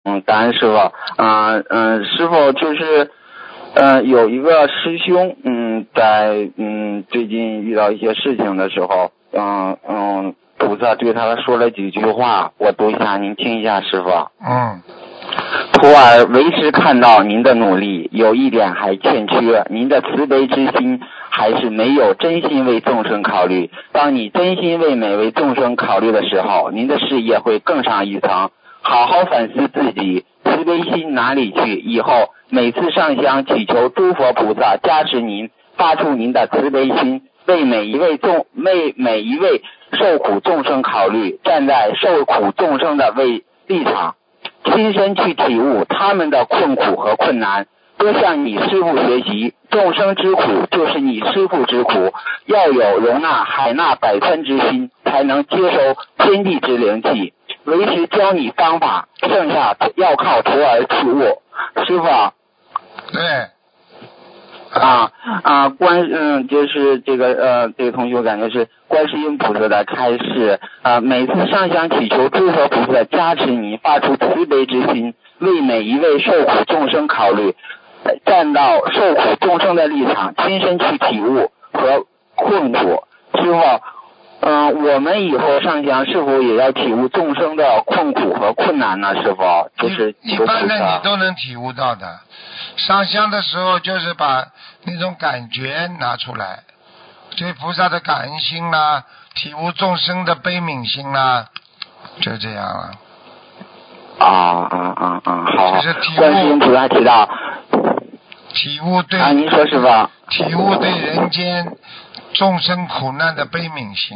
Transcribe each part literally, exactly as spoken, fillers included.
嗯，感恩师傅。嗯嗯，师傅就是，呃，有一个师兄，嗯，在嗯最近遇到一些事情的时候，嗯嗯，菩萨对他说了几句话，我读一下，您听一下，师傅。 嗯。 徒儿为师看到您的努力，有一点还欠缺，您的慈悲之心还是没有真心为众生考虑。当你真心为每位众生考虑的时候，您的事业会更上一层。好好反思自己，慈悲心哪里去？以后每次上香祈求诸佛菩萨加持您，发出您的慈悲心，为每一位众为每一位受苦众生考虑，站在受苦众生的为立场，亲身去体悟他们的困苦和困难，多向你师父学习。众生之苦就是你师父之苦，要有容纳海纳百川之心，才能接收天地之灵气。为师教你方法，剩下要靠徒儿去悟。师父。 对。 啊啊，观嗯，就是这个呃，这个同学我感觉是观世音菩萨的开示啊，每次上香祈求诸佛菩萨加持你，发出慈悲之心，为每一位受苦众生考虑，站到受苦众生的立场，亲身去体悟和困苦。师父，嗯、呃，我们以后上香是否也要体悟众生的困苦和困难呢？师父，就是一般的你都能体悟到的。上香的时候就是把那种感觉拿出来，对菩萨的感恩心啦，体悟众生的悲悯心啦，就这样了。 啊啊啊啊！好， 就是体悟。 观世音菩萨提到。 体悟对。 啊，您说师父。 体悟对人间众生苦难的悲悯心。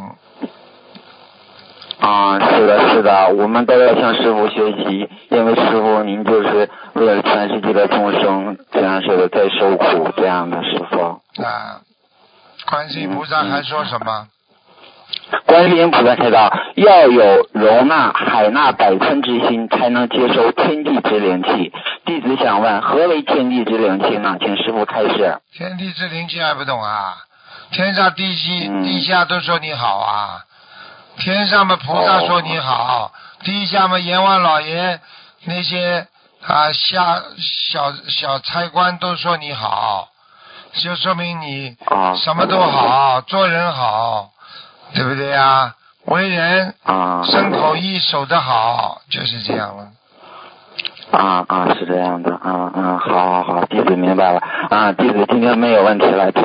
啊，是的，是的，我们都要向师父学习，因为师父您就是为了全世界的众生，这样式的在受苦，这样的师父。 啊，观世音菩萨还说什么？ 嗯、观世音菩萨提到，要有容纳海纳百川之心，才能接收天地之灵气。弟子想问，何为天地之灵气呢？请师父开示。 天地之灵气还不懂啊？天上地西、嗯、地下都说你好啊。天上嘛菩萨说你好，哦、地下嘛阎王老爷那些啊下小小差官都说你好，就说明你什么都好，做人好，对不对啊？为人身口意守得好，就是这样了。 啊啊，是这样的，啊啊，好好好，弟子明白了，啊，弟子今天没有问题了。